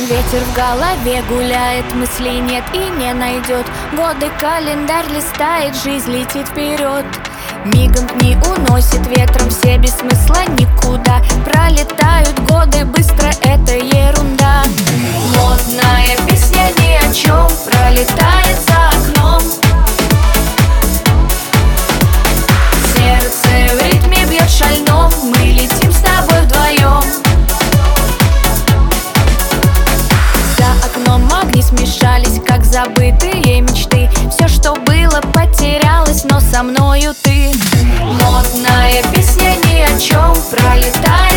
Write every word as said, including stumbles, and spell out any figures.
Ветер в голове гуляет, мыслей нет и не найдет. Годы календарь листает, жизнь летит вперед. Мигом дни уносит ветром, все без смысла никуда. Пролетают годы быстро, это ерунда. Модная песня ни о чем пролетает за окном. Сердце в ритме бьет шальном, мы летим с тобой вдвоем. За окном огни смешались, как забытые мечты. Все, что было, потерялось, но со мною ты. Модная песня ни о чем пролетает